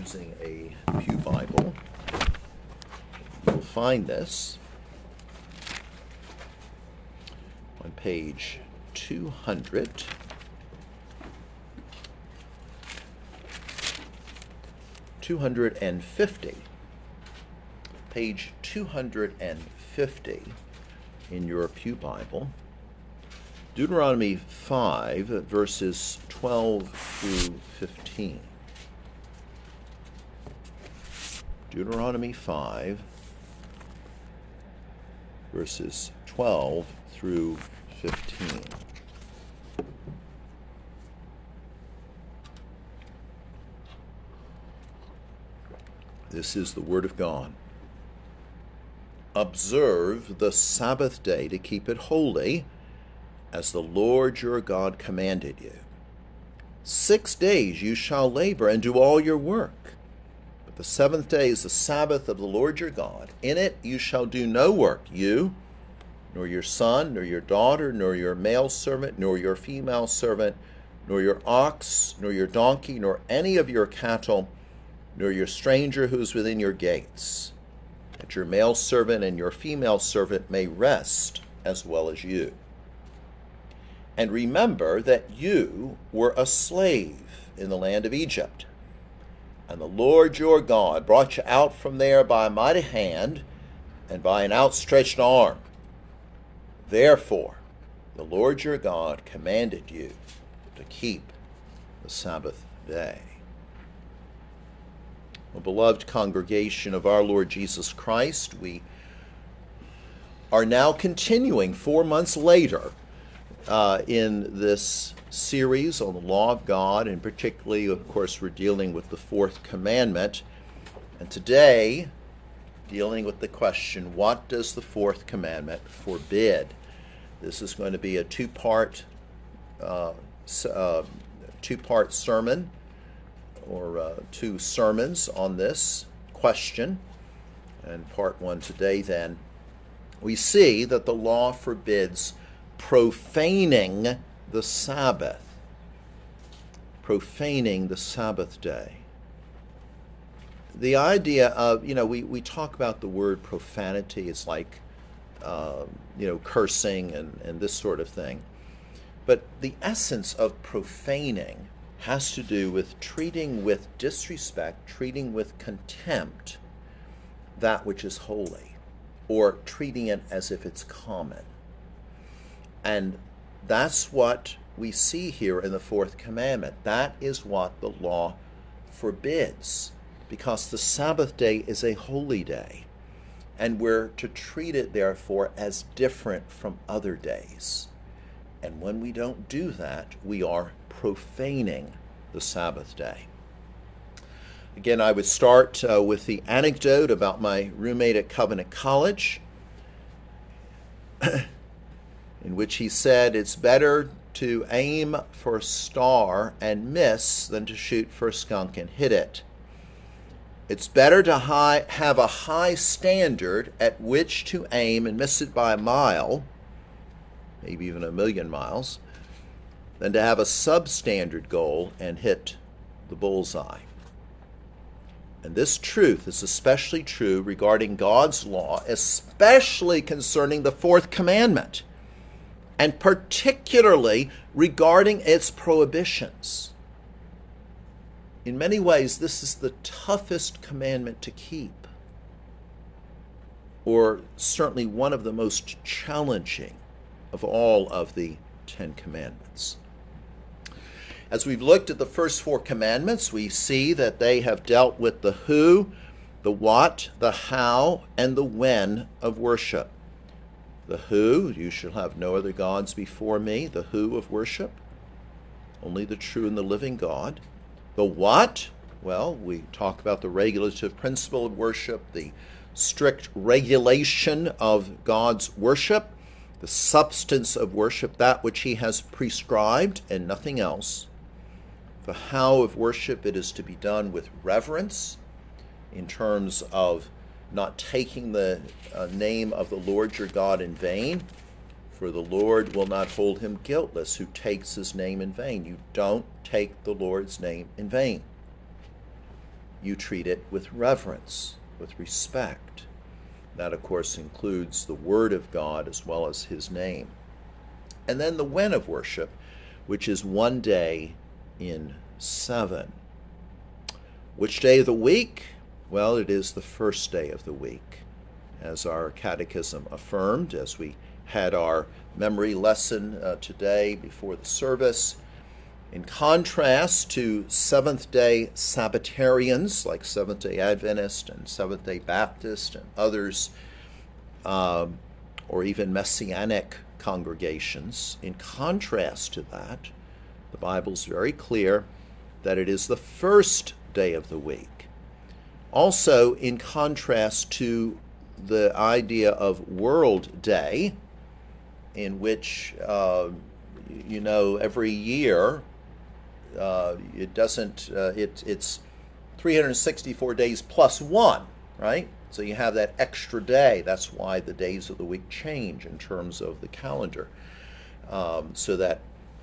using a Pew Bible, you'll find this on page 200. Page 250 in your Pew Bible. Deuteronomy 5, verses 12 through 15. Deuteronomy 5, verses 12 through 15. This is the Word of God. Observe the Sabbath day to keep it holy, as the Lord your God commanded you. 6 days you shall labor and do all your work. But the seventh day is the Sabbath of the Lord your God. In it you shall do no work, you, nor your son, nor your daughter, nor your male servant, nor your female servant, nor your ox, nor your donkey, nor any of your cattle, nor your stranger who is within your gates, that your male servant and your female servant may rest as well as you. And remember that you were a slave in the land of Egypt, and the Lord your God brought you out from there by a mighty hand and by an outstretched arm. Therefore, the Lord your God commanded you to keep the Sabbath day. Well, beloved congregation of our Lord Jesus Christ, we are now continuing 4 months later in this series on the law of God, and particularly, of course, we're dealing with the fourth commandment. And today, dealing with the question, what does the fourth commandment forbid? This is going to be a two-part sermon, or two sermons on this question. And part one today, then, we see that the law forbids profaning the Sabbath. Profaning the Sabbath day. The idea of, we talk about the word profanity. It's like, cursing and this sort of thing. But the essence of profaning has to do with treating with disrespect, treating with contempt that which is holy, or treating it as if it's common. And that's what we see here in the fourth commandment. That is what the law forbids, because the Sabbath day is a holy day, and we're to treat it, therefore, as different from other days. And when we don't do that, we are profaning the Sabbath day. Again, I would start with the anecdote about my roommate at Covenant College, in which he said, it's better to aim for a star and miss than to shoot for a skunk and hit it. It's better to have a high standard at which to aim and miss it by a mile, maybe even 1,000,000 miles, than to have a substandard goal and hit the bullseye. And this truth is especially true regarding God's law, especially concerning the fourth commandment, and particularly regarding its prohibitions. In many ways, this is the toughest commandment to keep, or certainly one of the most challenging of all of the 10 Commandments. As we've looked at the first 4 commandments, we see that they have dealt with the who, the what, the how, and the when of worship. The who, you shall have no other gods before me, the who of worship, only the true and the living God. The what, well, we talk about the regulative principle of worship, the strict regulation of God's worship, the substance of worship, that which he has prescribed and nothing else. The how of worship, it is to be done with reverence in terms of not taking the name of the Lord your God in vain, for the Lord will not hold him guiltless who takes his name in vain. You don't take the Lord's name in vain. you treat it with reverence, with respect. That, of course, includes the Word of God as well as His name. And then the when of worship, which is one day in 7. Which day of the week? Well, it is the first day of the week, as our catechism affirmed, as we had our memory lesson today before the service. In contrast to Seventh-day Sabbatarians, like Seventh-day Adventist and Seventh-day Baptist and others, or even Messianic congregations, in contrast to that, the Bible's very clear that it is the first day of the week. Also, in contrast to the idea of World Day, in which, every year, it's 364 days plus one, right? So you have that extra day. That's why the days of the week change in terms of the calendar. So that,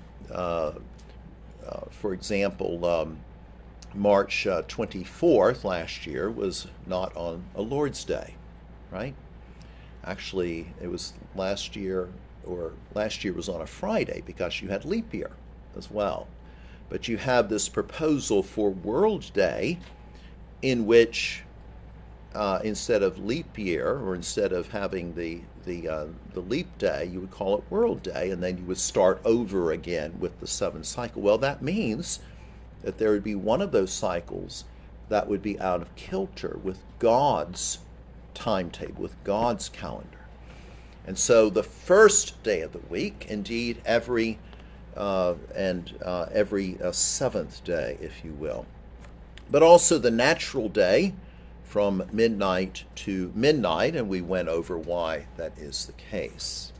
for example, March 24th last year was not on a Lord's Day, right? Actually, it was last year was on a Friday because you had leap year as well. But you have this proposal for World Day in which instead of leap year, or instead of having the leap day, you would call it World Day, and then you would start over again with the 7 cycle. Well, that means that there would be one of those cycles that would be out of kilter with God's timetable, with God's calendar. And so the first day of the week, indeed every 7th day, if you will, but also the natural day from midnight to midnight, and we went over why that is the case.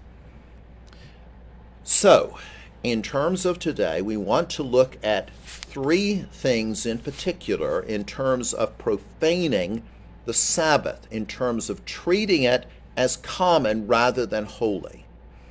So, in terms of today, we want to look at 3 things in particular in terms of profaning the Sabbath, in terms of treating it as common rather than holy.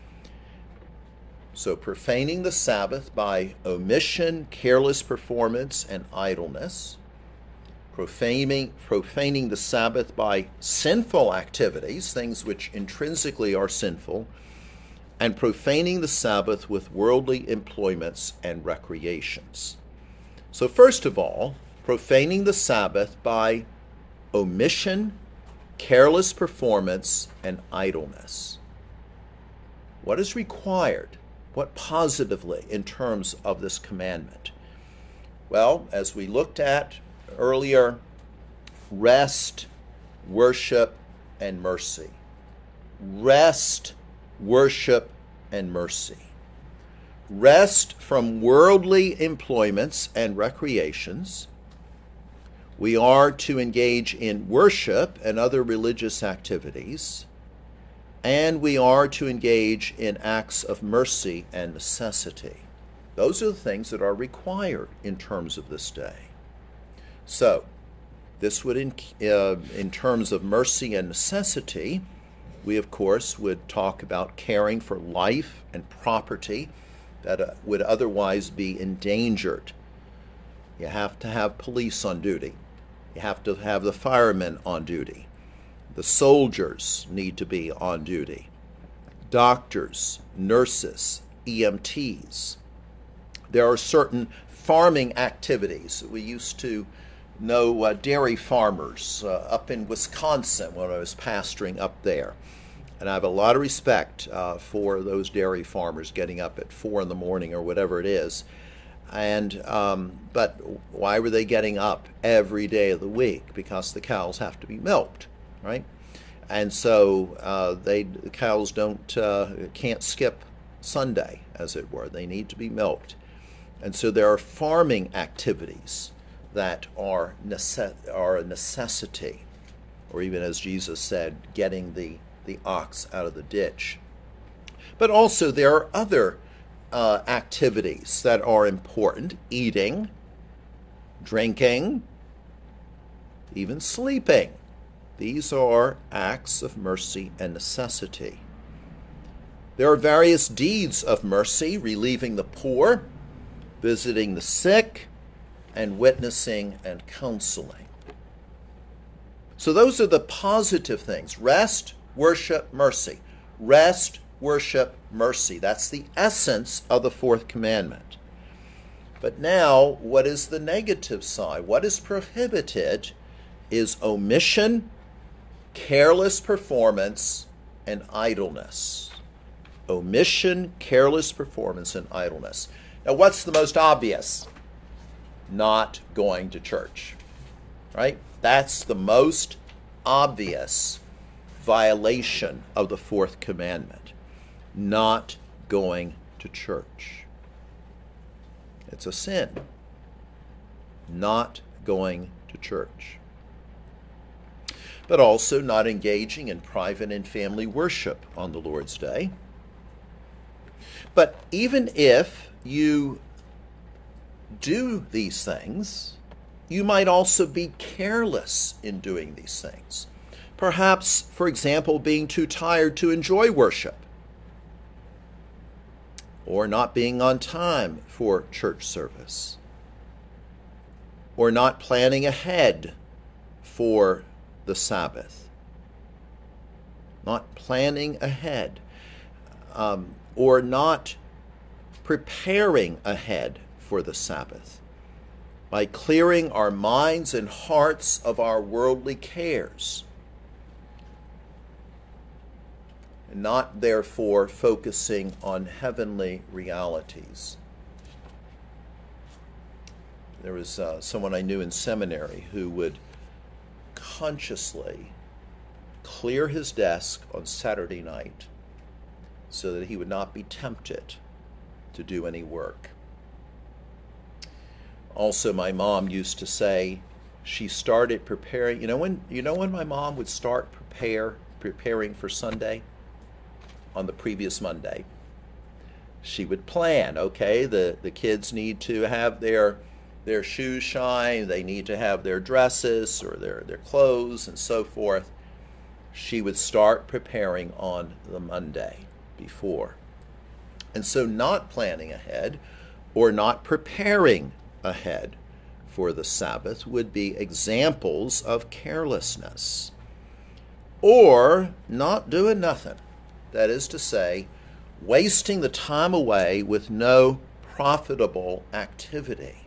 So profaning the Sabbath by omission, careless performance, and idleness. Profaning the Sabbath by sinful activities, things which intrinsically are sinful, and profaning the Sabbath with worldly employments and recreations. So first of all, profaning the Sabbath by omission, careless performance, and idleness. What is required? What positively in terms of this commandment? Well, as we looked at earlier, rest, worship, and mercy. Rest, worship, and mercy. Rest from worldly employments and recreations. We are to engage in worship and other religious activities, and we are to engage in acts of mercy and necessity. Those are the things that are required in terms of this day. So, this would, in terms of mercy and necessity, we of course would talk about caring for life and property that would otherwise be endangered. You have to have police on duty. You have to have the firemen on duty. The soldiers need to be on duty. Doctors, nurses, EMTs. There are certain farming activities. We used to know dairy farmers up in Wisconsin when I was pastoring up there. And I have a lot of respect for those dairy farmers getting up at 4 in the morning or whatever it is. And but why were they getting up every day of the week? Because the cows have to be milked, right? And so the cows can't skip Sunday, as it were. They need to be milked. And so there are farming activities that are a necessity, or even as Jesus said, getting the ox out of the ditch. But also there are other activities that are important: eating, drinking, even sleeping. These are acts of mercy and necessity. There are various deeds of mercy: relieving the poor, visiting the sick, and witnessing and counseling. So those are the positive things. Rest, worship, mercy. Rest, worship, mercy. That's the essence of the fourth commandment. But now, what is the negative side? What is prohibited is omission, careless performance, and idleness. Omission, careless performance, and idleness. Now, what's the most obvious? Not going to church, right? That's the most obvious violation of the fourth commandment. Not going to church. It's a sin. Not going to church. But also not engaging in private and family worship on the Lord's Day. But even if you do these things, you might also be careless in doing these things. Perhaps, for example, being too tired to enjoy worship, or not being on time for church service, or not planning ahead for the Sabbath, not planning ahead, or not preparing ahead for the Sabbath by clearing our minds and hearts of our worldly cares, and not therefore focusing on heavenly realities. There was someone I knew in seminary who would consciously clear his desk on Saturday night so that he would not be tempted to do any work. Also, my mom used to say she started preparing. You know when my mom would start preparing for Sunday? On the previous Monday, she would plan. Okay, the kids need to have their shoes shine. They need to have their dresses or their clothes and so forth. She would start preparing on the Monday before. And so not planning ahead or not preparing ahead for the Sabbath would be examples of carelessness. Or not doing nothing. That is to say, wasting the time away with no profitable activity.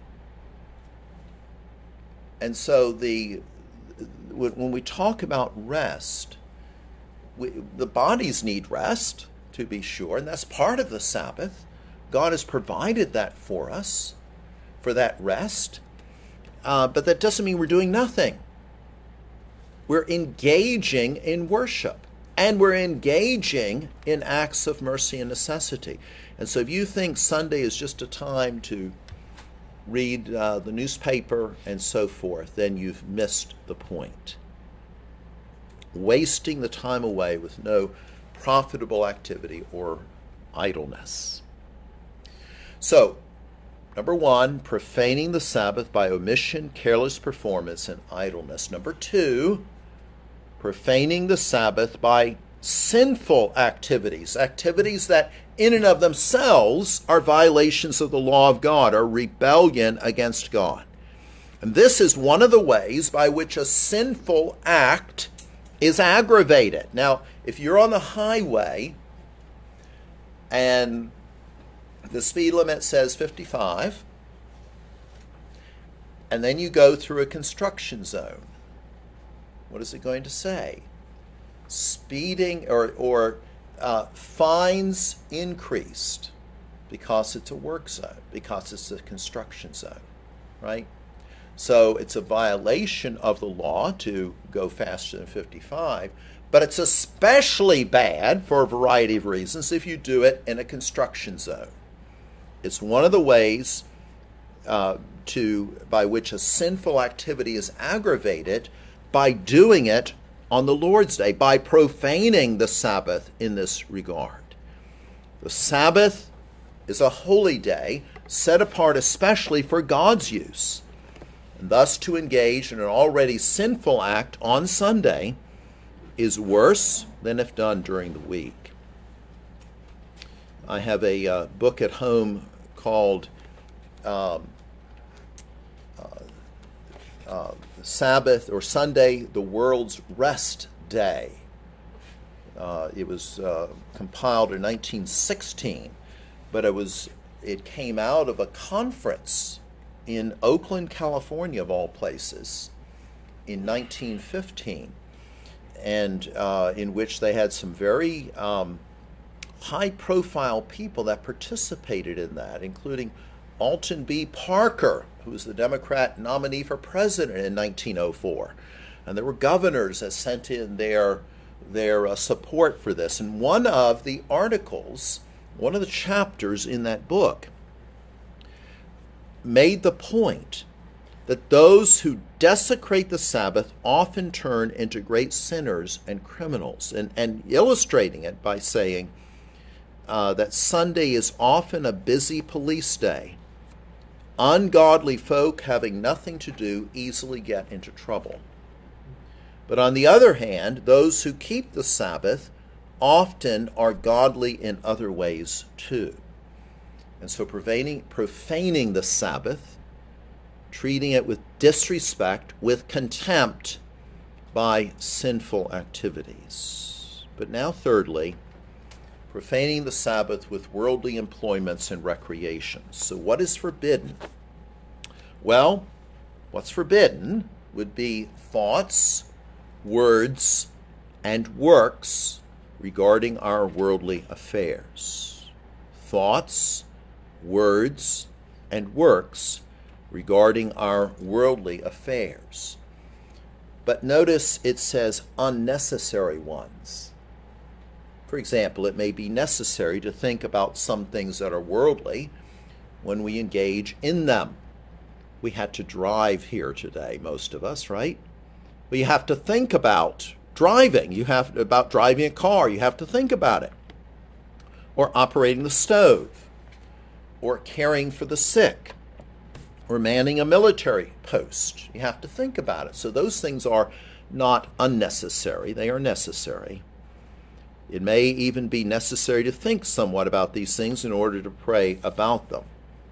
And so when we talk about rest, the bodies need rest, to be sure, and that's part of the Sabbath. God has provided that for us, for that rest. But that doesn't mean we're doing nothing. We're engaging in worship. And we're engaging in acts of mercy and necessity. And so if you think Sunday is just a time to read the newspaper and so forth, then you've missed the point. Wasting the time away with no profitable activity or idleness. So, number one, profaning the Sabbath by omission, careless performance, and idleness. Number two, profaning the Sabbath by sinful activities, activities that in and of themselves are violations of the law of God, are rebellion against God. And this is one of the ways by which a sinful act is aggravated. Now, if you're on the highway and the speed limit says 55, and then you go through a construction zone, what is it going to say? Speeding or fines increased because it's a work zone, because it's a construction zone, right? So it's a violation of the law to go faster than 55, but it's especially bad for a variety of reasons if you do it in a construction zone. It's one of the ways by which a sinful activity is aggravated by doing it on the Lord's Day, by profaning the Sabbath in this regard. The Sabbath is a holy day set apart especially for God's use. And thus to engage in an already sinful act on Sunday is worse than if done during the week. I have a book at home called Sabbath or Sunday, the world's rest day. It was compiled in 1916, but it came out of a conference in Oakland, California, of all places, in 1915, and in which they had some very high-profile people that participated in that, including Alton B. Parker, who was the Democrat nominee for president in 1904. And there were governors that sent in their support for this. And one of the articles, one of the chapters in that book, made the point that those who desecrate the Sabbath often turn into great sinners and criminals, and illustrating it by saying that Sunday is often a busy police day. Ungodly folk having nothing to do easily get into trouble. But on the other hand, those who keep the Sabbath often are godly in other ways too. And so profaning the Sabbath, treating it with disrespect, with contempt by sinful activities. But now thirdly, profaning the Sabbath with worldly employments and recreations. So what is forbidden? Well, what's forbidden would be thoughts, words, and works regarding our worldly affairs. Thoughts, words, and works regarding our worldly affairs. But notice it says unnecessary ones. For example, it may be necessary to think about some things that are worldly when we engage in them. We had to drive here today, most of us, right? But you have to think about driving. About driving a car. You have to think about it. Or operating the stove. Or caring for the sick. Or manning a military post. You have to think about it. So those things are not unnecessary. They are necessary. It may even be necessary to think somewhat about these things in order to pray about them.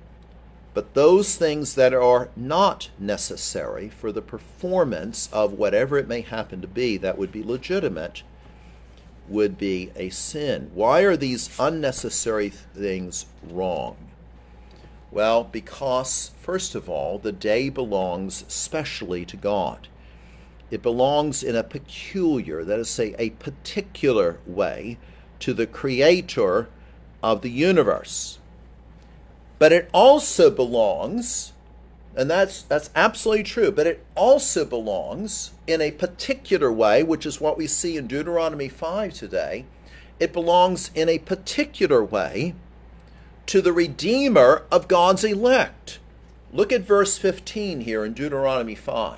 But those things that are not necessary for the performance of whatever it may happen to be that would be legitimate would be a sin. Why are these unnecessary things wrong? Well, because, first of all, the day belongs specially to God. It belongs in a peculiar, that is to say, a particular way to the Creator of the universe. But it also belongs, and that's absolutely true, but it also belongs in a particular way, which is what we see in Deuteronomy 5 today. It belongs in a particular way to the Redeemer of God's elect. Look at verse 15 here in Deuteronomy 5.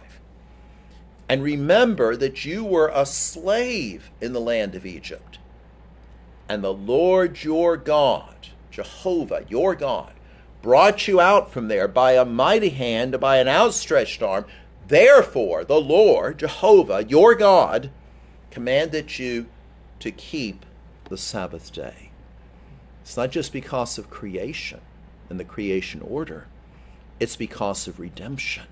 And remember that you were a slave in the land of Egypt. And the Lord your God, Jehovah your God, brought you out from there by a mighty hand, by an outstretched arm. Therefore, the Lord, Jehovah your God, commanded you to keep the Sabbath day. It's not just because of creation and the creation order. It's because of redemption.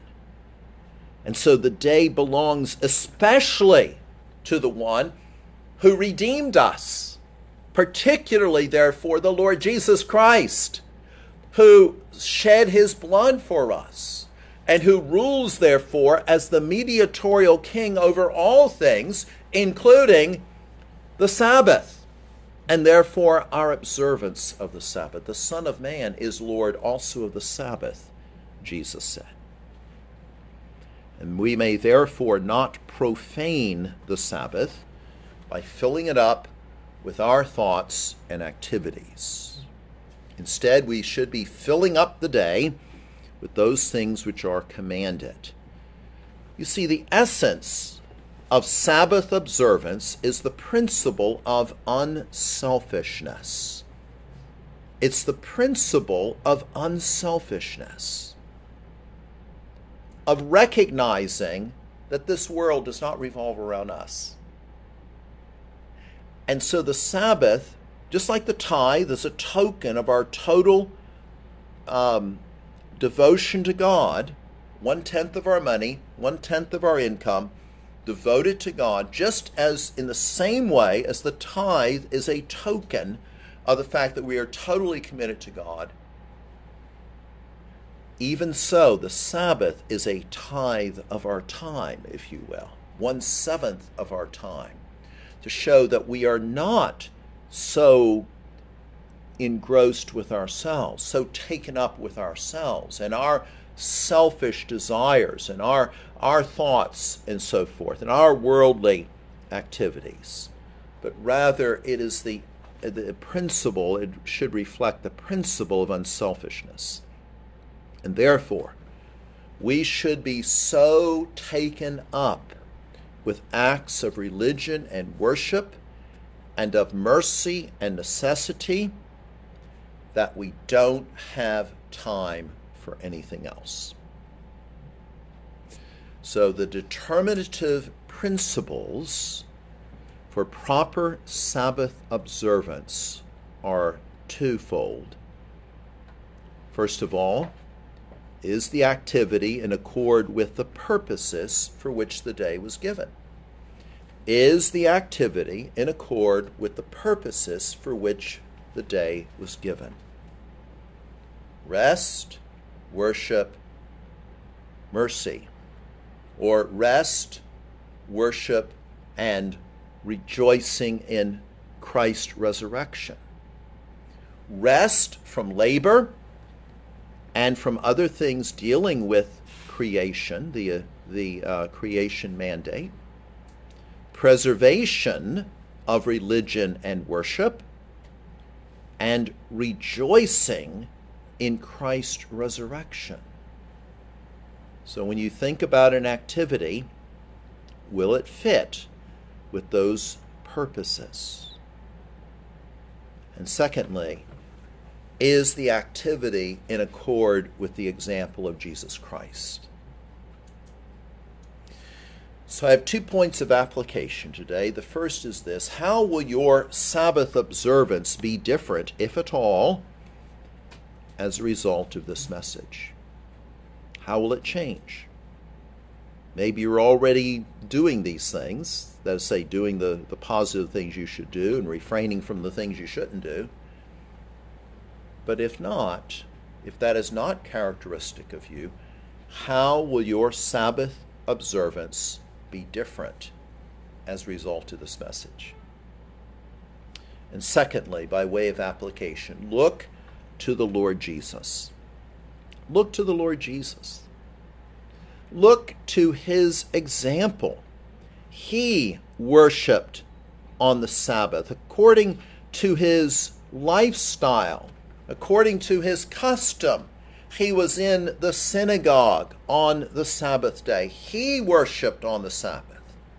And so the day belongs especially to the one who redeemed us, particularly, therefore, the Lord Jesus Christ, who shed his blood for us, and who rules, therefore, as the mediatorial king over all things, including the Sabbath, and therefore our observance of the Sabbath. The Son of Man is Lord also of the Sabbath, Jesus said. And we may therefore not profane the Sabbath by filling it up with our thoughts and activities. Instead, we should be filling up the day with those things which are commanded. You see, the essence of Sabbath observance is the principle of unselfishness. It's the principle of unselfishness, of recognizing that this world does not revolve around us. And so the Sabbath, just like the tithe, is a token of our total devotion to God, 1/10 of our money, 1/10 of our income, devoted to God, just as in the same way as the tithe is a token of the fact that we are totally committed to God. Even so, the Sabbath is a tithe of our time, if you will, 1/7 of our time, to show that we are not so engrossed with ourselves, so taken up with ourselves and our selfish desires and our thoughts and so forth and our worldly activities, but rather it is the principle, it should reflect the principle of unselfishness. And therefore, we should be so taken up with acts of religion and worship and of mercy and necessity that we don't have time for anything else. So the determinative principles for proper Sabbath observance are twofold. First of all, is the activity in accord with the purposes for which the day was given? Is the activity in accord with the purposes for which the day was given? Rest, worship, mercy. Or rest, worship, and rejoicing in Christ's resurrection. Rest from labor and from other things dealing with creation, the creation mandate. Preservation of religion and worship, and rejoicing in Christ's resurrection. So when you think about an activity, will it fit with those purposes? And secondly, is the activity in accord with the example of Jesus Christ? So I have 2 points of application today. The first is this: how will your Sabbath observance be different, if at all, as a result of this message? How will it change? Maybe you're already doing these things, that is, say, doing the positive things you should do and refraining from the things you shouldn't do. But if not, if that is not characteristic of you, how will your Sabbath observance be different as a result of this message? And secondly, by way of application, look to the Lord Jesus. Look to the Lord Jesus. Look to his example. He worshiped on the Sabbath according to his lifestyle, according to his custom. He was in the synagogue on the Sabbath day. He worshiped on the Sabbath.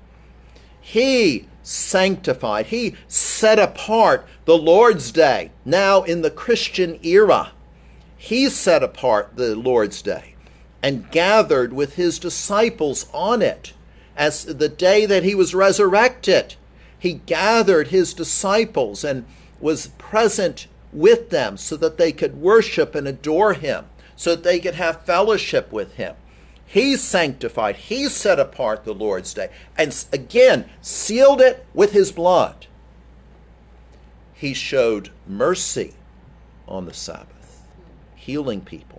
He sanctified, he set apart the Lord's day. Now in the Christian era, he set apart the Lord's day and gathered with his disciples on it. As the day that he was resurrected, he gathered his disciples and was present with them so that they could worship and adore him, so that they could have fellowship with him. He sanctified, he set apart the Lord's day, and again, sealed it with his blood. He showed mercy on the Sabbath, healing people.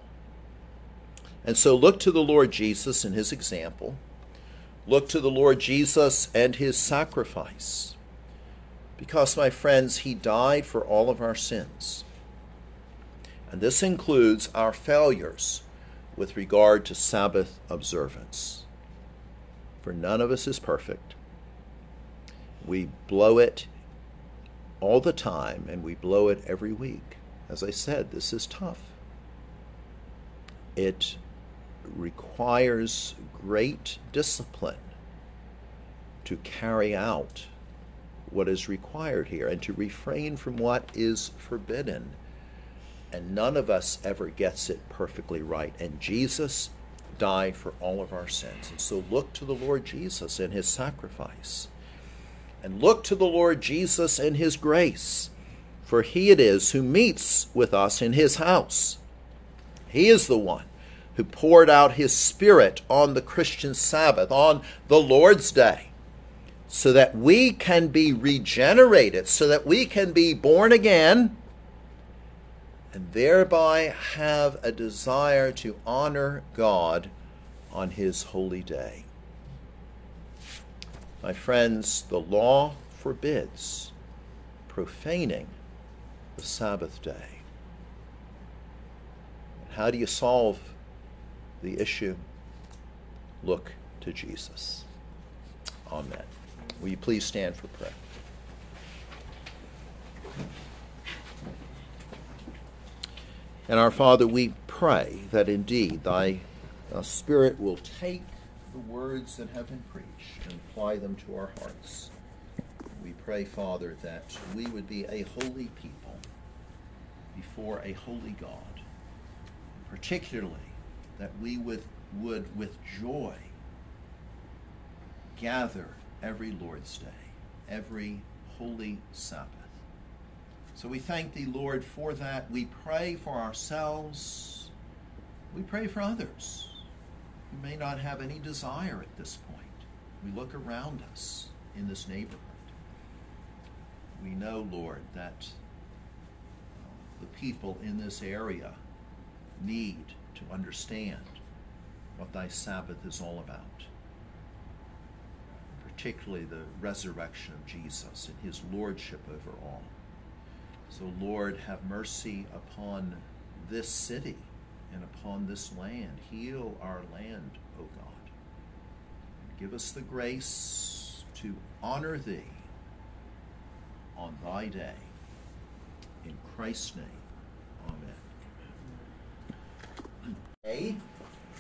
And so look to the Lord Jesus and his example. Look to the Lord Jesus and his sacrifice. Because, my friends, he died for all of our sins. And this includes our failures with regard to Sabbath observance. For none of us is perfect. We blow it all the time, and we blow it every week. As I said, this is tough. It requires great discipline to carry out what is required here and to refrain from what is forbidden. And none of us ever gets it perfectly right. And Jesus died for all of our sins. And so look to the Lord Jesus and his sacrifice. And look to the Lord Jesus and his grace. For he it is who meets with us in his house. He is the one who poured out his Spirit on the Christian Sabbath, on the Lord's Day, so that we can be regenerated, so that we can be born again, and thereby have a desire to honor God on his holy day. My friends, the law forbids profaning the Sabbath day. How do you solve the issue? Look to Jesus. Amen. Will you please stand for prayer? And our Father, we pray that indeed thy Spirit will take the words that have been preached and apply them to our hearts. We pray, Father, that we would be a holy people before a holy God, particularly that we would with joy gather every Lord's Day, every holy Sabbath. So we thank thee, Lord, for that. We pray for ourselves. We pray for others who may not have any desire at this point. We look around us in this neighborhood. We know, Lord, that the people in this area need to understand what thy Sabbath is all about, particularly the resurrection of Jesus and his lordship over all. So, Lord, have mercy upon this city and upon this land. Heal our land, O God. Give us the grace to honor thee on thy day. In Christ's name, amen.